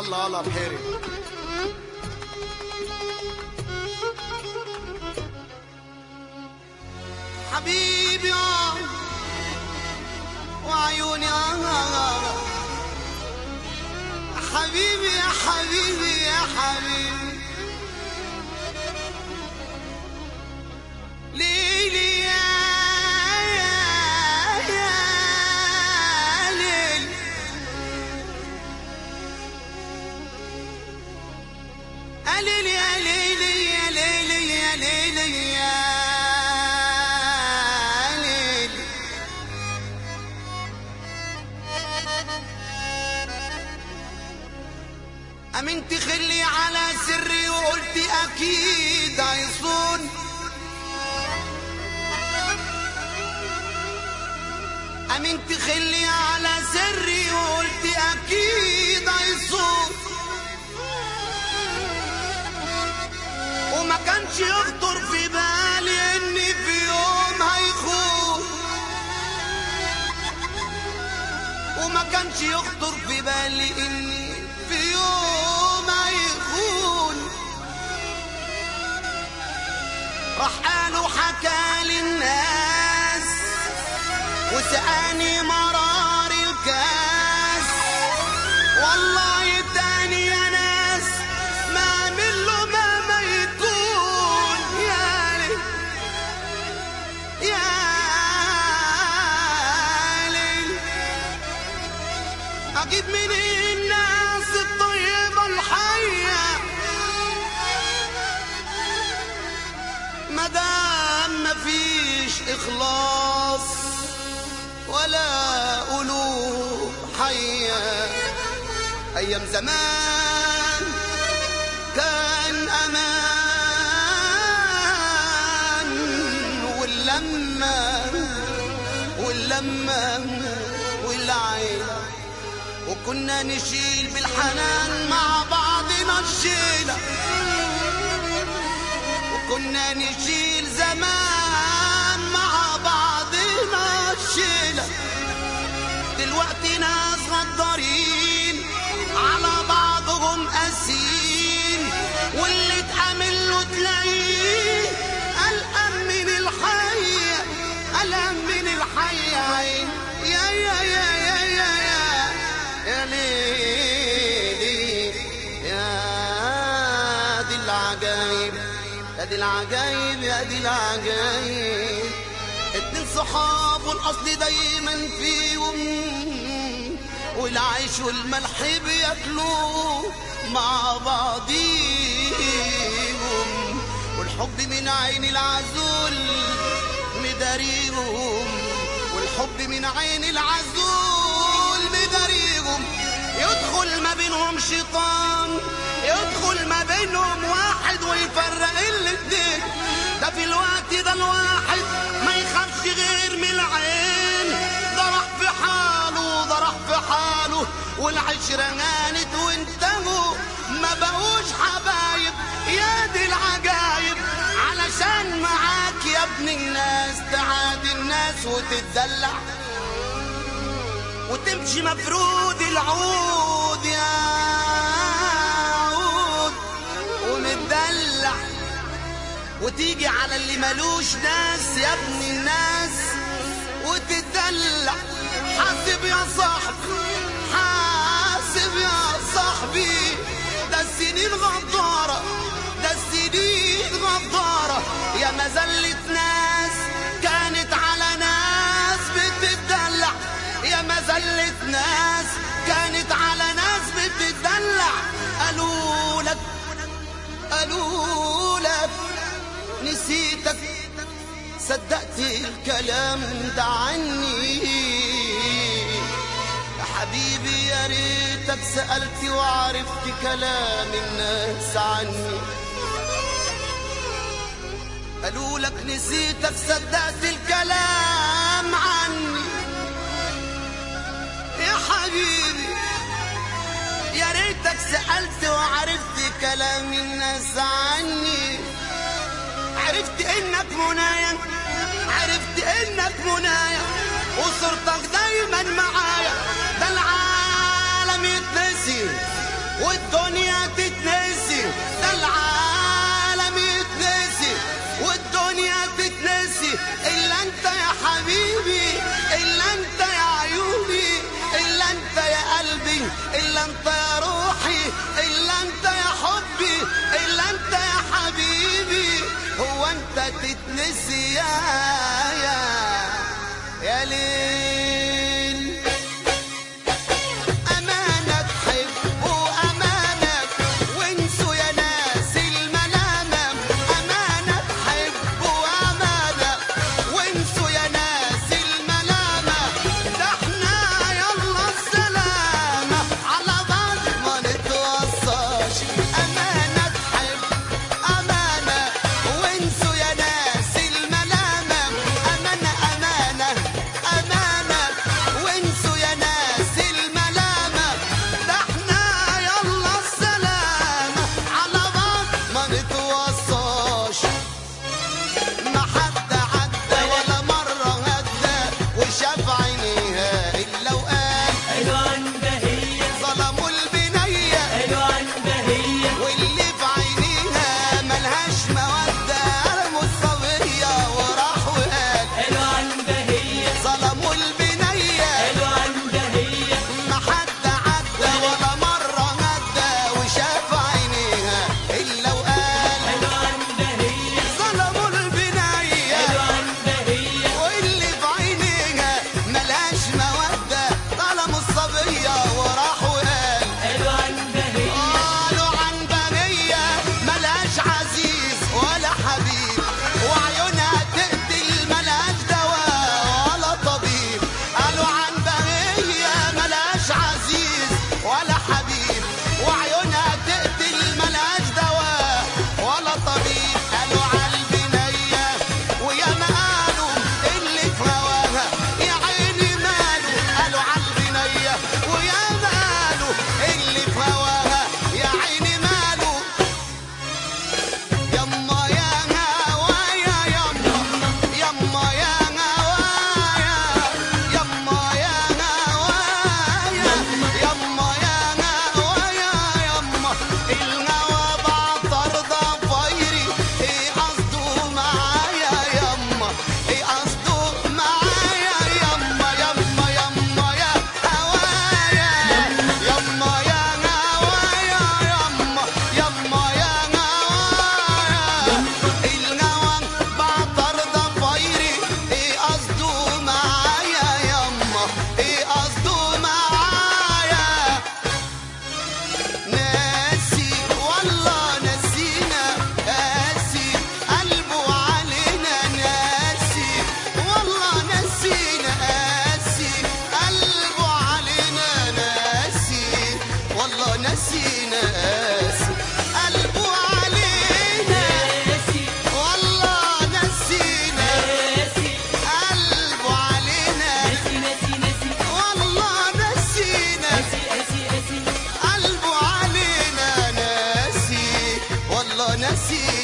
يلا يلا بحيري. حبيبي وعيوني حبيبي يا حبيبي يا حبيبي ليلي يا ليل ليل يا ليل يا ليل يا ليل يا ليل. أمنت خلي على سري وقلت أكيد هيصون. أمنت خلي على سري وقلت أكيد هيصون. وما كانش يخطر في بالي إني في يوم هيخون. وما كانش يخطر في بالي إني في يوم هيخون. راح قالوا حكى للناس وسقاني مرار الكاس. والله تاني يا ناس ما اعمل له ما يكون. يا ليل يا ليل اجيب من الناس الطيبة الحية مدام مفيش اخلاص ولا قلوب حية. أيام زمان كان أمان واللمة والعين. وكنا نشيل بالحنان مع بعضنا الشيلة. وكنا نشيل زمان مع بعضنا الشيلة. دلوقتي ناس غدارين على بعضهم قاسيين. واللي اتعمل له تلاقيه قلقان من الحية قلقان من الحية عين. يا يا يا يا يا يا يا ليلي يا دي العجايب يا دي العجايب يا دي العجايب. اتنين صحاب والاصل دايما فيهم والعيش والملح بياكلوا مع بعضيهم. والحب من عين العزول مداريهم. والحب من عين العزول مداريهم. يدخل ما بينهم شيطان يدخل ما بينهم واحد ويفرق الاتنين. ده في الوقت ده الواحد ما يخافش غير من العين. ده راح في حاله ده راح في حاله. والعشرة غانت وانتهوا ما بقوش حبايب. يا دي العجايب علشان معاك يا ابن الناس تعادي الناس وتتدلع وتمشي مفرود العود يا عود ومتدلع. وتيجي على اللي ملوش ناس يا ابن الناس وتتدلع. حاسب يا صاحبي حاسب يا صاحبي. ده السنين غدارة ده السنين غدارة. يا مزلة ناس كانت على ناس بتتدلع. يا مزلة ناس كانت على ناس بتتدلع. قالوا لك نسيتك صدقت الكلام ده عني. يا حبيبي يا ريتك سألت وعرفت كلام الناس عني. قالوا لك نسيتك صدقت الكلام عني. يا حبيبي يا ريتك سألت وعرفت كلام الناس عني. عرفت انك منايا عرفت انك منايا وصورتك دايما معايا. ده العالم يتنسي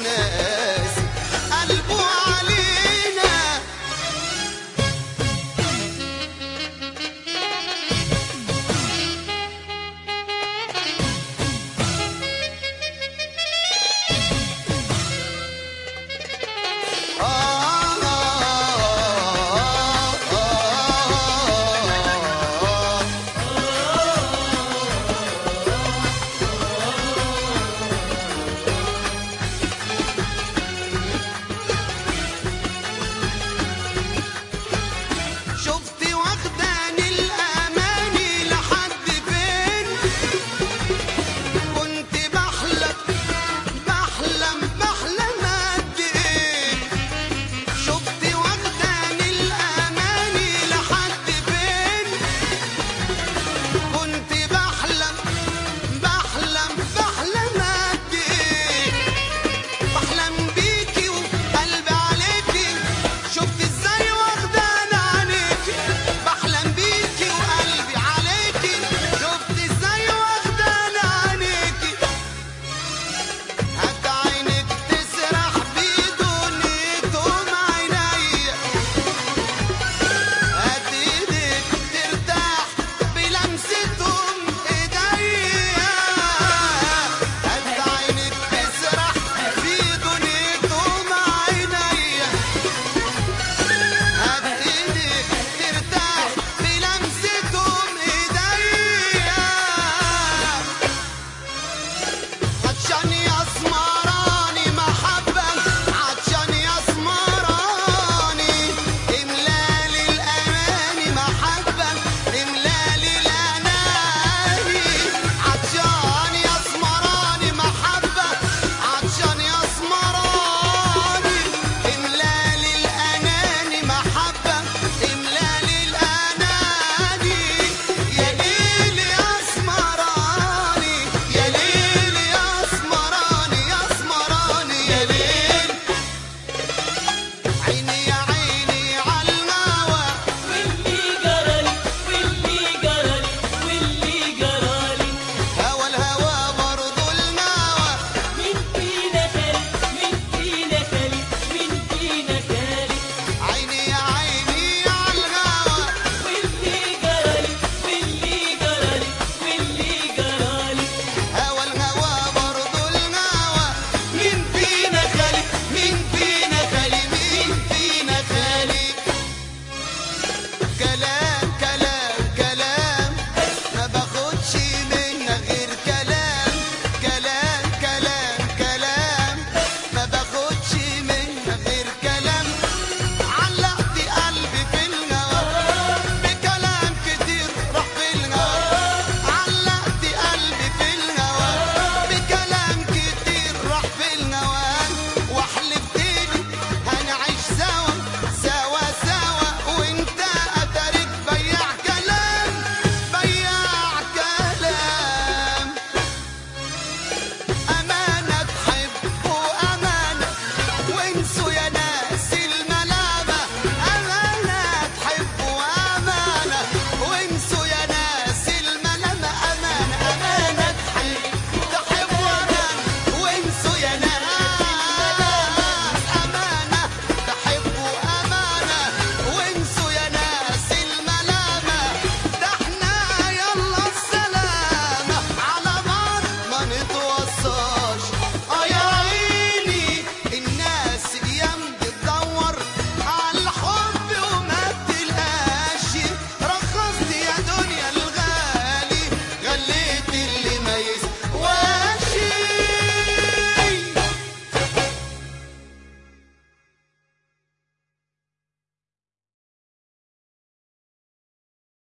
الناس.